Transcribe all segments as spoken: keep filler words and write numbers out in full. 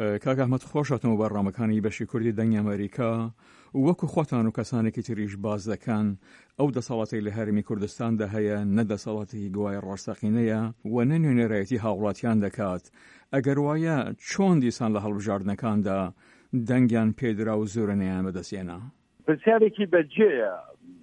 کاک ئەحمەد خۆشەتەوە بەڕامەکانی بەشی کوردی دەنگی ئەمریکا وەکو خۆتان و کەسانێکی تریش باز دەکەن ئەو دەسەڵاتی لە هەرێمی کوردستاندا هەیە نەدەسەڵاتی گوای ڕاستەقینەیە و نەنوێنەرایەتی هاوڵاتیان دەکات. ئەگەر وایە چۆن دیسان لە هەڵبژاردنەکاندا دەنگیان پێدرا و زۆرەنیان بەدەستێنا؟ پرسیارێکی بەجێیە.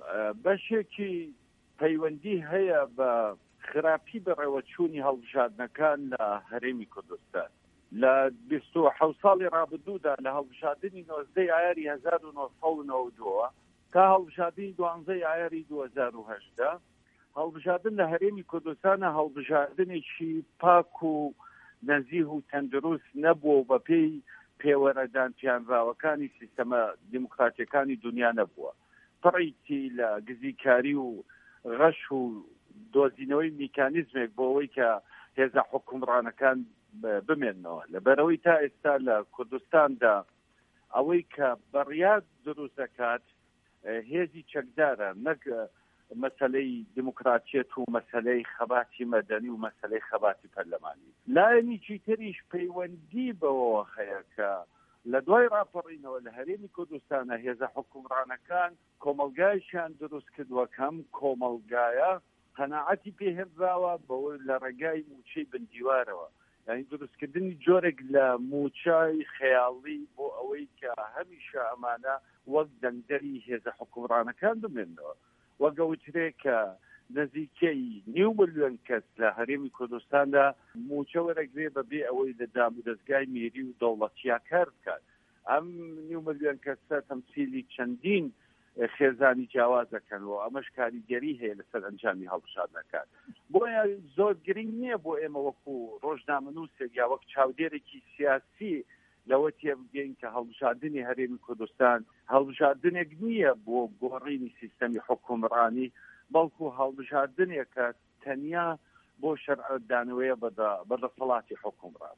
بەشێکی پەیوەندی هەیە بە خراپی بەڕێوەچوونی هەڵبژاردنەکان لە هەرێمی کوردستان. لە بیست و حەوت ساڵی ڕابردوودا لە هەڵبژاردنی نۆزدەی ئایاری هەزار و نۆ سەد و نۆ دووە تا هەڵبژاردنی دوانزەی ئایاری دوو هەزار و هەشت هەڵبژاردن لە هەرێمی کوردستانە هەڵبژاردنێکی پاک و نەزیه و تەندروست نەبووە بە پێی پێوەرەدان پیانراوەکانی سیستەمە دیموکراتیەکانی دنیا نەبووە. پڕیتی لە گزیکاری و غەش و دۆزینەوەی میکانیزمێک بۆ ئەوەی کە هێزە حکومڕانەکان بمێنەوە. لەبەرەوەی تا ئێستا لە کوردستاندا ئەوەی کە بڕیار دروست دەکات هێزی چەکدارە، نەک مەسەلەی دیموکراتیەت و مەسەلەی خەباتی مەدەنی و مەسەلەی خەباتی پەرلەمانی. لایەنێکی تریش پەیوەندی بەوە هەیە کە لە دوای ڕاپەڕینەوە لە هەرێمی کوردستانە هێزە حکومڕانەکان کۆمەلگایشیان دروست کردووە کەم کۆمەلگایە قەناعەتی پێهێنراوە بەوە لە ڕێگای موچەی بندیوارەوە، یعنی دروستکردنی جۆرێک لە موچای خەیاڵی بۆ ئەوەی کە هەمیشە ئەمانە وەک دەنگدەری هێزە حکومڕانەکان بمێنەوە. وەگەوترێ کە نزیکەی نیو ملیۆن کەس لە هەرێمی کوردستاندا موچە وەرەگرێ بەبێ ئەوەی لە دام و دەستگای میری و دەوڵەتیا کار بکات. ئەم نیو ملیۆن کەسە تەمسیلی چەندین خێزانی جیاواز دەکەنەوە، ئەمەش کاریگەری هەیە لەسەر ئەنجامی هەڵبژاردنەکان. بۆیە زۆر گرنگ نییە بۆ ئێمە وەکو ڕۆژنامەنووسێک یا وەک چاودێرێکی سیاسی لەوە تێبگەین کە هەڵبژاردنی هەرێمی کوردستان هەڵبژاردنێک نییە بۆ گۆڕینی سیستەمی حکومڕانی، بەڵکو هەڵبژاردنێکە تەنیا بۆ شەرعدانەوەیە بەدەسەڵاتی حکومڕان.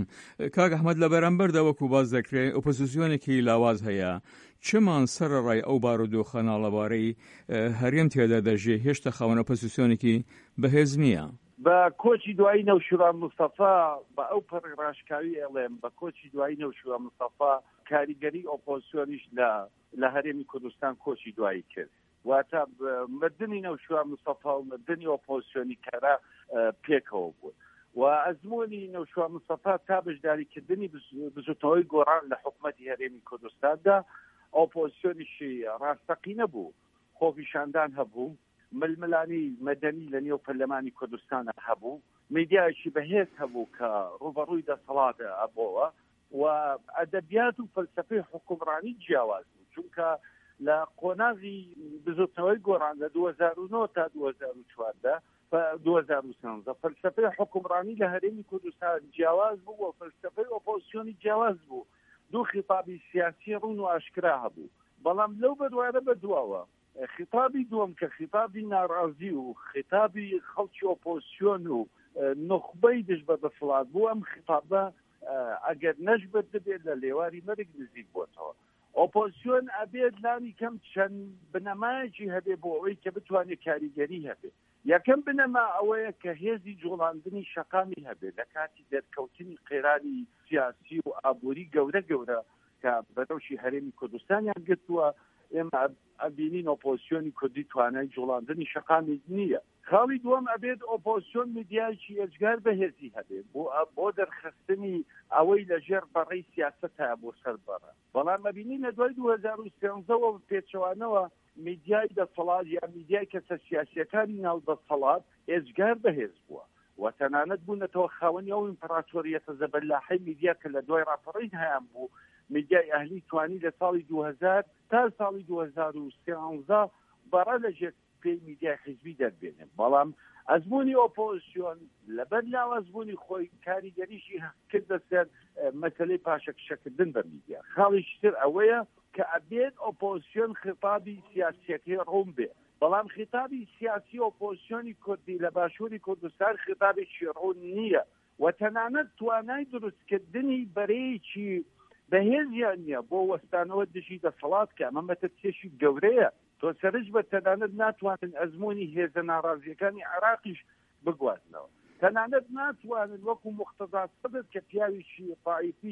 کاک ئەحمەد لە بەرامبەردا وەکو باز دەکرێت ئۆپۆزیسیۆنێکی لاواز هەیە، چمان سەرڕای ئەو بارودۆخە ناڵەبارەی هەرێم تێدا دەژێ هێشتا خاوەن ئۆپۆزیسیۆنێکی بەهێز نییە؟ بە کۆچی دوایی نەوشیروان مستەفا بە ئەو پەڕڕاشکاوی ئەڵێم بە کۆچی دوایی نەوشیروان مستەفا کاریگەری ئۆپۆزیسیۆنیش لە هەرێمی کوردستان کۆچی دوایی کرد. واتە مردنی نەوشیروان مستەفا و مردنی ئۆپۆزیسیۆنی کەرا پێکەوە بوو و ئەزمموی نەوشیروان مستەفا تا بەشداریکردنی بزوتنەوەی گۆڕان لە حکومەتی هەرێمی کوردستاندا ئۆپۆزیسیۆنیشی ڕاستەقینە بوو، خۆپیشاندان هەبوو، ململانی مەدەنی لە نێو پەرلەمانی کوردستانە هەبوو، میدیایشی بەهێز هەبوو کە ڕوبەڕووی دەسەڵات ئەبەوە و ئەدەبیات و فەلسەفەی حکومڕانی جیاواز بوو، چونکە لە قۆناغی بزوتنەوەی گۆڕان لە دوو هەزار و نۆ تا دوو هەزار و چواردە دوو هەزار و سێنزە فەلسەفەی حکومڕانی لە هەرێمی کوردستان جیاواز بوو و فەلسەفەی ئۆپۆزیسیۆنی جیاواز بوو. دوو خیتابی سیاسی ڕوون و ئاشکرا هەبوو، بەڵام لەو بەدوایە بەدواوە خیتابی دووەم کە خیتابی ناڕازی و خیتابی خەڵکی ئۆپۆزیسیۆن و نخبەی دژ بە دەسەڵات بوو. ئەم خیتابە ئەگەر نەشبەت دەبێت لە لێواری مەرگ نزیک بۆتەوە. ئۆپۆزیسیۆن ئەبێت لانی کەم چەند بنەمایەکی هەبێ بۆ ئەوەی کە بتوانێت کاریگەری هەبێت. یەکەم بنەما ئەوەیە کە هێزی جوڵاندنی شەقامی هەبێت لە کاتی دەرکەوتنی قێرانی سیاسی و ئابووری گەورە گەورە کە بەدەوشی هەرێمی کوردستانیان گرتووە. ئێمە ئەبینین ئۆپۆزیسیۆنی کوردی توانای جوڵاندنی شەقامی نییە. خاڵی دووەم ئەبێت ئۆپۆزیسیۆن میدیایکی ئەجگار بەهێزی هەبێت بۆ بۆ دەرخستنی ئەوەی لەژێر بەڕێی سیاسەتە بۆ سەر بەڕە. بەڵام ئەبینین لە دوای دوو هەزار و سێنزەوە پێچەوانەوە میدیای دەسەڵات یا میدیای کەسە سیاسیەکانی ناو دەسەڵات ئێجگار بەهێز بووە و تەنانەت بوونەتەوە خاوەنی ئەو ئیمپراتۆریەتە زەبەلاحەی میدیا کە لە دوای ڕاپەڕین هەیان بوو. میدیای ئەهلی توانی لە ساڵی دوو هەزار تا ساڵی دوو هەزار و سێنزە بەڕە لەژێر پێی میدیای حیزبی دەربێنێ، بەڵام ئەزمموی ئۆپۆزیسیۆن لەبەر لاو ئەزمموی خۆی کاریگەریشی کردە سەر مەسەلەی پاشەکشەکردن بە میدیا. خاڵیشی تر ئەوەیە کە ئەبێت ئۆپۆزیسیۆن خیتابی سیاسیەکەی ڕوون بێ، بەڵام خیتابی سیاسی ئۆپۆزیسیۆنی کوردی لە باشووری کوردستان خیتابێکی ڕوون نییە و تەنانەت توانای دروستکردنی بەرەیەکی بەهێزیان نییە بۆ وەستانەوە دژی دەسەڵات کە ئەمە مەترسێکی گەورەیە. تۆ سەرش بە تەنانەت ناتوانن ئەزمموی هێزە ناڕازیەکانی عێراقیش بگوازنەوە، تەنانەت ناتوانن وەکو موختەزا سەدەت کە پیاویشی تائیفی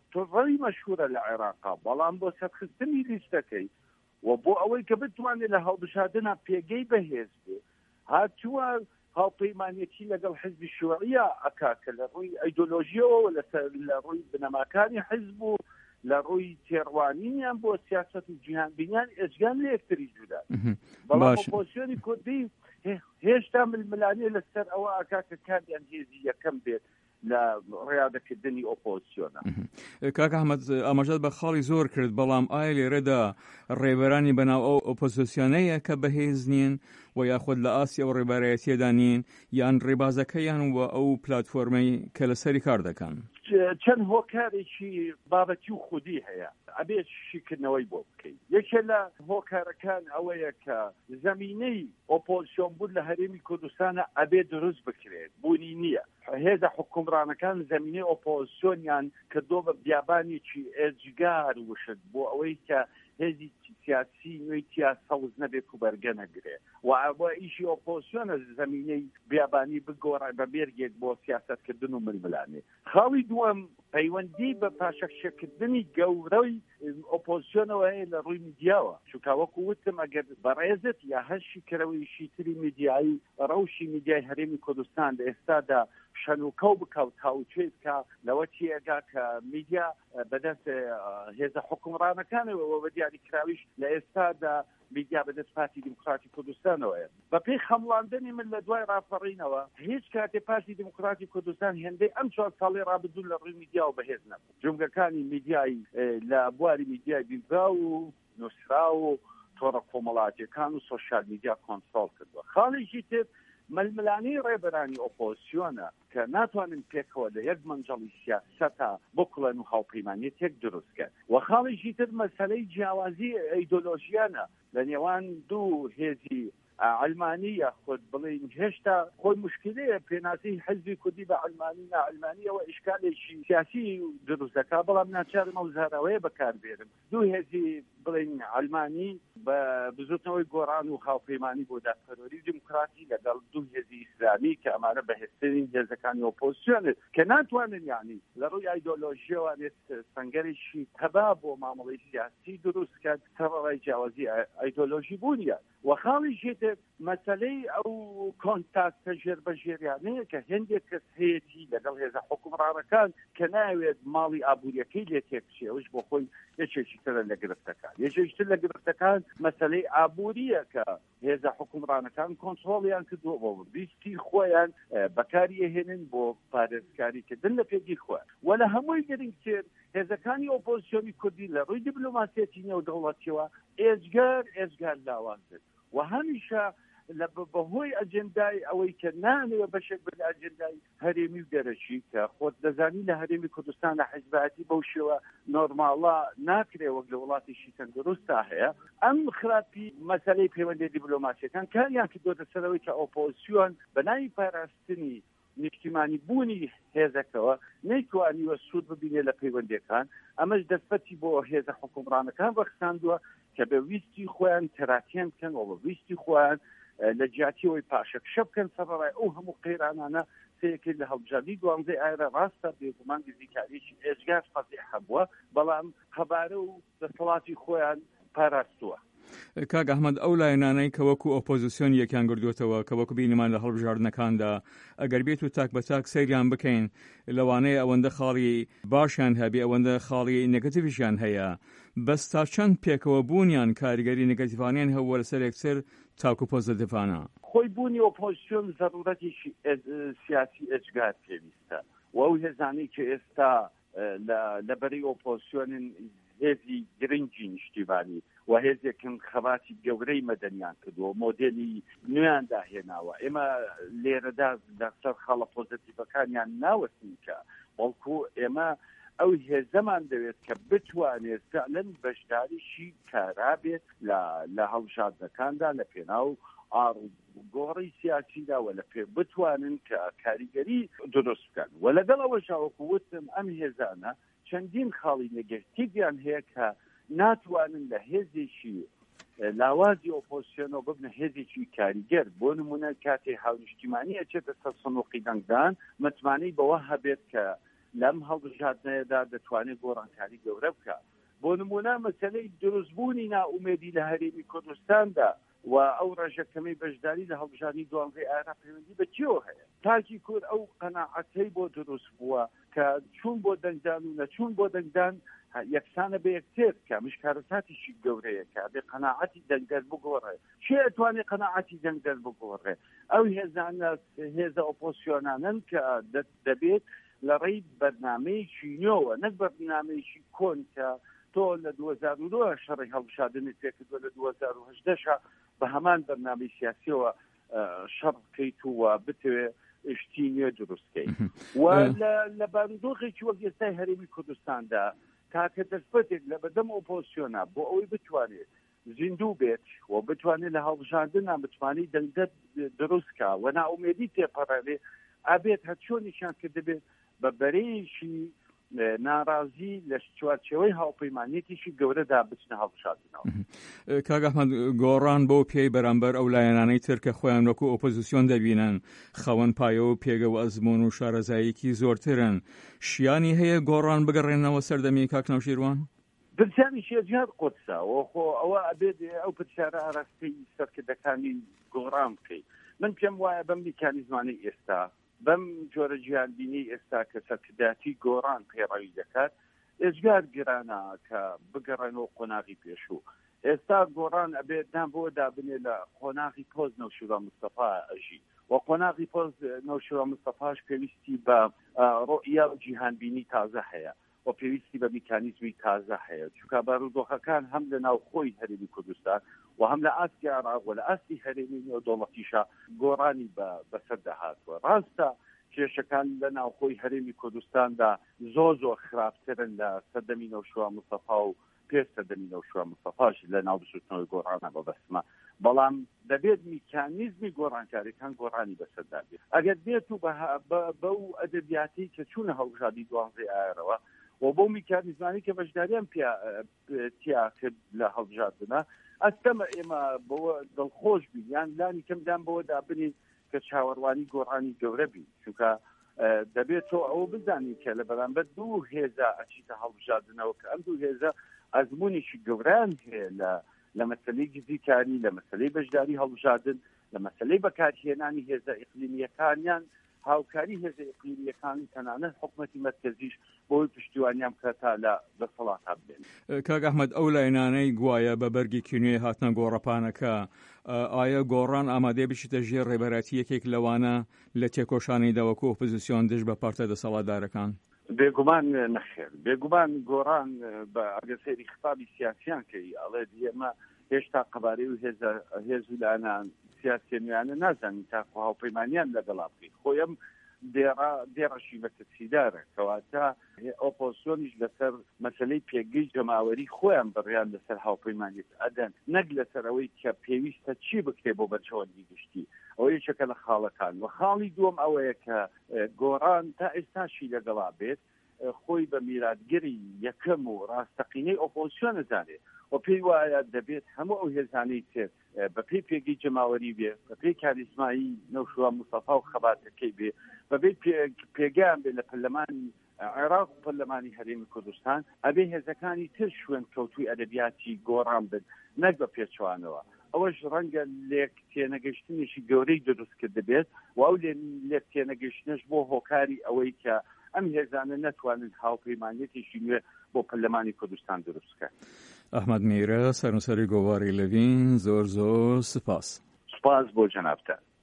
ڕەوی مەشهورە لە عێراقا، بەڵام بۆ سەرخستنی لیستەکەی و بۆ ئەوەی کە بتوانێت لە هەڵبژاردنە پێگەی بەهێز بێ هاتووە هاوپەیمانێتی لەگەڵ حزبی شووعیە ئەکا کە لە ڕووی ئەیدۆلۆژیەوە لە ڕووی بنەماکانی حزب و لە ڕووی تێڕوانینیان بۆ سیاست و جیهانبینیان ئێجگان لە یەکتری جودا. بەڵام ئۆپۆزیسیۆنی کوردی هێشتا ململانێ لەسەر ئەوە ئاکا کە کاریان هێزی یەکەم بێت لە ڕێیادەکردنی ئۆپۆزیسیۆنە. کاک ئەحمەد ئاماژەت بە خاڵی زۆر کرد، بەڵام ئایا لێرەدا ڕێبەرانی بەناو ئەو ئۆپۆزیسیۆنەیە کە بەهێز نین و یاخود لە ئاسیا و ڕێبەرایەتیەدا نین یان ڕێبازەکەیان و ئەو پلاتفۆرمەی کە لەسەری کار دەکەن؟ چەند هۆکارێکی بابەتی و خودی هەیە ئەبێ شیکردنەوەی بۆ بکەیت. یەکێ لە هۆکارەکان ئەوەیە کە زەمینەی ئۆپۆزیسیۆن بوون لە هەرێمی کوردستانە ئەبێ دروست بکرێت، بوونی نییە. هێزە حکومڕانەکان زەمینەی ئۆپۆزیسیۆنیان کردۆ بە بیابانێکی ئێجگار وشت بۆ ئەوەی کە هێزی سیاسی نوێی تیا سەوز نەبێت و بەرگە نەگرێ و ئەوە ئیشی ئۆپۆزیسیۆنە زەمینەی بیابانی بگۆڕای بە بێرگێک بۆ سیاستکردن و ململانێ. خاڵی دووەم پەیوەندی بە پاشەکشەکردنی گەورەی ئۆپۆزیسیۆنەوە هەیە لە ڕووی میدیاوە، چونکە وەکو وتم ئەگەر بەڕێزت یا هەرشی کەرەوەیشی تری میدیایی ڕەوشی میدیای هەرێمی کوردستان لە ئێستادا شەنوکەو بکەوت هاوچێ بکە لەوە چیەگا کە میدیا بەدەست هێزە حکومڕانەکانەوە بە دیاریکراویش لە ئێستادا میدیا بەدەست پارتی دیموکراتی کوردستانەوەیە. بەپێی خەمڵاندنی من لە دوای ڕاپەڕینەوە هیچ کاتێ پارتی دیموکراتی کوردستان هێندەی ئەم چوار ساڵی ڕابردوو لە ڕووی میدیا و بەهێز نەبوو. جومگەکانی میدیایی لە بواری میدیای بیرگا و نووسرا و تۆڕە کۆمەڵاتیەکان و سۆشیال میدیا کۆنترۆڵ کردووە. خاڵێکی تر ململانی ڕێبەرانی ئۆپۆزیسیۆنە کە ناتوانن پێکەوە لە یەک مەنجەڵی سیاسەتا بکڵێن و هاوپەیمانیەتێک دروست کرد. و خاڵێکی تر مەسەلەی جیاوازی ئەیدۆلۆژیانە لە نێوان دوو هێزی علمانی یاخود بڵێن هێشتا خۆی مشکلەیە پێناسی حزبی کوردی بە علمانی ناعلمانیەوە ئیشکالێکی سیاسی دروست دەکات، بەڵام ناچارم ئەو زاراوەیە بەکاربێنم. دوو هێزی بڵێن علمانی بە بزوتنەوەی گۆڕان و هاوپەیمانی بۆ دادپەروەری دیموکراتی لەگەڵ دوو هێزی ئیسلامی کە ئەمانە بەهێزترین هێزەکانی ئۆپۆزیسیۆن کە ناتوانن یعنی لە ڕووی ئایدۆلۆژیەوە سەنگەرێکی تەبا بۆ مامەڵەی سیاسی دروست کرد سەرڕای جیاوازی ئایدۆلۆژی بوونیە. و خاڵیشی تر مەسەلەی ئەو کۆنتاکتە ژێربەژێریانەیە کە هێندێک کەس هەیەی لەگەڵ هێزە حکومڕانەکان کە ناوێت ماڵی ئابوووریەکەی لێ تێکچێوش بۆ خۆی یەکێکی ترە لە گرفتەکان. یەکێکی تر لە گرفتەکان مەسەلەی ئابووریە کە هێزە حکومڕانەکان کۆنترۆڵیان کردووە بۆ بیستی خۆیان بەکاریهێنن بۆ پارێزکاریکردن لە پێگی خۆیان. و لە هەمووی گرنگتر هێزەکانی ئۆپۆزیسیۆنی کوردی لە ڕووی دیپلۆماسیەتی نێودەوڵەتیەوە ئێجگار ئێجگار لاوازن و هەمیشە لە بەهۆی ئەجندای ئەوەی کە نانەوە بەشێک بە ئەجندای هەرێمی و دەرەشی کە خۆت دەزانی لە هەرێمی کوردستان لە حیزبەتی بەو شێوە نۆرماڵە ناکرێ وەک لە وڵاتیشی تەندروستە هەیە. ئەم خراپی مەسەلەی پەیوەندی دیپلۆماسیەکان کاریان کردوتە سەرەوەی کە ئۆپۆزیسیۆن بەناوی پاراستنی نیشتیمانی بوونی هێزەکەوە نەیتوانیوە سوود ببینێ لە پەیوەندیەکان. ئەمەش دەستپەتی بۆ هێزە حکومڕانەکان بەخساندووە کە بە ویستی خۆیان تەراکیان بکەن و بە ویستی خۆیان لە جیاتیەوەی پاشەکشە بکەن سەرڕای ئەو هەموو قەیرانانە سەیەکێک لە هەڵبژاردننی دوانزەی ئایرە ڕاستە بێگومان گزیکاریی ئێجگار فەزیح هەبووە، بەڵام خەبارە و دەسەڵاتی خۆیان پاراستووە. کاک ئەحمەد ئەو لایەنانەی کە وەکو ئۆپۆزیسیۆن یەکیان گردووەتەوە کە وەکو بینیمان لە هەڵبژاردنەکاندا ئەگەر بێت و تاک بە تاک سەیریان بکەین لەوانەیە ئەوەندە خاڵی باشیان هەبێ ئەوەندە خاڵی نێگەتیڤیشیان هەیە، بەس تا چەند پێکەوە بوونیان کاریگەری نێگەتیڤانیان هەبووە لەسەر یەکسەر تاک و پۆزیتیڤانە. خۆی بوونی ئۆپۆزیسیۆن ضرورەتێکی سیاسی ئەجگار پێویستە و ئەو هێزانەی کە ئێستا لەبەری ئۆپۆزیسیۆنن هێزی گرنگی نیشتیمانی و هێزێکن خەباتی گەورەی مەدەنیان کردووە مۆدێلی نوێیان داهێناوە. ئێمە لێرەدا لەسەر خەڵە پۆزیتیڤەکانیان ناوەستین کە بەڵکو ئێمە ئەو هێزەمان دەوێت کە بتوانێت فعلەن بەشداریشی کارابێت لە هەڵبژاردنەکاندا لە پێناو ئاڕوگۆڕی سیاسیدا و لە پێ بتوانن کە کاریگەری دروست بکەن. و لەگەڵ ئەوەش وەکووتم ئەم هێزانە چەندین خاڵی نێگەتیڤیان هەیە کە ناتوانن لە هێزێکی لاوازی ئۆپۆزیسیۆنەوە ببنە هێزێکی کاریگەر. بۆ نمونە کاتێ هاونیشتیمانی ئەچێتە سەر سنووقی دەنگدان متمانەی بەوە هەبێت کە لەم هەڵبژاردنەیەدا دەتوانێت گۆڕانکاری گەورە بکات. بۆ نمونە مەسەلەی دروستبوونی ناومێدی لە هەرێمی کوردستاندا و ئەو ڕێژەکەمەی بەشداری لە هەڵبژاردنی دوانزەی ئایرا پەیوەندی بە چیەوە هەیە؟ تاکی کورد ئەو قەناعەتەی بۆ دروست بووە کە چوون بۆ دەنگدان و نەچوون بۆ دەنگدان یەکسانە بە یەکتر کە مشکارەساتیشی گەورەیە کە بێ قەناعەتی دەنگدەر بگۆڕێ. چێ ئەتوانێت قەناعەتی دەنگدەر بگۆڕێ؟ ئەو هێزانە هێزە ئۆپۆزیۆنانن کە دەبێت لە ڕێی بەرنامەیەکی نوێوە نەک بەرنامەیەکی کۆن کە تۆ لە دوو هەزار و دو شەڕی هەڵبژاردنی پێکردووە لە دوو هەزار و هەژدە بە هەمان بەرنامەی سیاسیەوە شەڕ بکەیت و بتوێ شتی نوێ دروستکەیت. و لە بارودۆخێکی وەک ئێستای هەرێمی کوردستاندا تاکە دەستپەتێک لە بەدەم ئۆپۆزیۆنە بۆ ئەوەی بتوانێت زیندوو بێت و بتوانێت لە هەڵبژاردنە بتوانێت دەنگدەر دروستکە و ناومێدی تێپەڕێ ئابێت هەرچۆنیشان کە دەبێت بە بەرەیەکی ناڕازی لە چوارچێوەی هاوپەیمانیەتێکی گەورەدا بچنە هەڵبژاردنەوە. کاک ئەحمەد، گۆڕان بۆ پێی بەرامبەر ئەو لایەنانەی تر کە خۆیان وەکو ئۆپۆزیسیۆن دەبینن خەوەن پایە و پێگە و ئەزمون و شارەزاییەکی زۆرترن، شیانی هەیە گۆڕان بگەڕێنەوە سەردەمی کاک ناوشیروان؟ پرسیانی شێجیات قوتسا وەخۆ ئەوە ئەبێت ئەو پرسیارە ئاراستەی سەرکردەکانی گۆڕان بکەیت. من پێم وایە بەم میکانیزمانەی ئێستا بەم جۆرە جیهانبینی ئێستا کە سەرکرداتی گۆڕان پێڕەوی دەکات ئێجگار گرانە کە بگەڕێنەوە قۆناغی پێشوو. ئێستا گۆڕان ئەبێت دام بۆ دابنێ لە قۆناغی پۆز نەوشیروان مستەفا ئەژی و قۆناغی پۆز نەوشیروان مستەفاش پێویستی بە ڕۆئیا و جیهانبینی تازە هەیە و پێویستی بە میکانیزمی تازە هەیە، چونکە بارودۆخەکان هەم لە ناوخۆی هەرێمی کوردستان و هەم لە ئاستی عێراق و لە ئاستی هەرێمی نێودەوڵەتیشە گۆڕانی بەسەر دەهاتوە. ڕاستە کێشەکان لە ناوخۆی هەرێمی کوردستاندا زۆر زۆر خراپترن لە سەردەمی نەوشیروان مستەفا و پێش سەردەمی نەوشیروان مستەفاش لە ناو بچووتنەوەی گۆڕانە بەبەسمە، بەڵام دەبێت میکانیزمی گۆڕانکاریەکان گۆڕانی بەسەردا بێت. ئەگەر بێت و بەو ئەدەبیاتی کە چوونە هەڵبژاردنی دوانزەی ئایارەوە و بۆ میکانیزمانی کە بەشداریان تیا کرد لە هەڵبژاردنە ئەستەمە ئێمە بەوە دڵخۆش بین یان لانی کەمدان بەوە دابنین کە چاوەڕوانی گۆڕانی گەورە بین، چونکە دەبێت تۆ ئەوە بزانی کە لە بەرامبەر دوو هێزە ئەچیتە هەڵبژاردنەوە کە ئەم دوو هێزە ئەزمونێکی گەورەیان هەیە لە لە مەسەلەی گزیکاری، لە مەسەلەی بەشداری هەڵبژاردن، لە مەسەلەی بەکارهێنانی هێزە ئیقلیمیەکانیان، هاوکاری هێزە ئیقلیمیەکانی تەنانەت حکومەتی مەرکەزیش بۆی پشتیوانیان بکات تا لە دەسەڵاتە بێن. کاک ئەحمەد، ئەو لایەنانەی گوایە بە بەرگی کینوێ هاتنە گۆڕەپانەکە، ئایا گۆڕان ئامادەی بشیتە ژێر ڕێبەراتی یەکێک لەوانە لە تێکۆشانەیدا وەکو ئۆپۆزیسیۆن دژ بە پارتە دەسەڵاتدارەکان؟ بێگومان نەخێر، بێگومان گۆڕان بە ئەگەر سەیری خطابی سیاسیان کەی ئەڵێ ئێمە هێشتا قەبارەی و هێز و لانان سیاسیێنیانە نازانین تاکو هاوپەیمانیان لەگەڵا بکەیت. خۆیم دێڕەشی بەکەسیدارە کەواتە ئۆپۆزیسیۆنیش لەسەر مەسەلەی پێگەی جەماوەری خۆیان بڕیان لەسەر هاوپەیمانیت ئەدەن، نەک لەسەر ئەوەی کە پێویستە چی بکرێ بۆ بەرچەوەندی گشتی. ئەوە یەکێکە لە خاڵەکان. و خاڵی دووەم ئەوەیە کە گۆڕان تا ئێستاشی لەگەڵا بێت خۆی بە میراتگەری یەکەم و ڕاستەقینەی ئۆپۆزیسیۆن نەزانێت و پێی وایە دەبێت هەموو ئەو هێزانەی تر بە پێی پێگەی جەماوەری بێ، بە پێی کاریزمایی نەوشیروان مستەفا و خەباتەکەی بێ، بەبێ پێگەیان بێ لە پەرلەمانی عێراق و پەرلەمانی هەرێمی کوردستان، ئەبێ هێزەکانی تر شوێن کەوتووی ئەدەبیاتی گۆڕان بن نەک بە پێچوانەوە. ئەوەش ڕەنگە لێک تێنەگەشتنێکی گەورەی دروست کرد بێت و ئەو لێک تێنەگەشتنش بۆ هۆکاری ئەوەی کە ئەم هێزانە نەتوانن هاوپەیمانیەتێکی نوێ بۆ پەرلەمانی کوردستان دروست بکەن. ئەحمەد میرە، سەرنووسەری گۆڤاری لەڤین، زۆر زۆر سپاس. سپاس بۆ جەنابتان.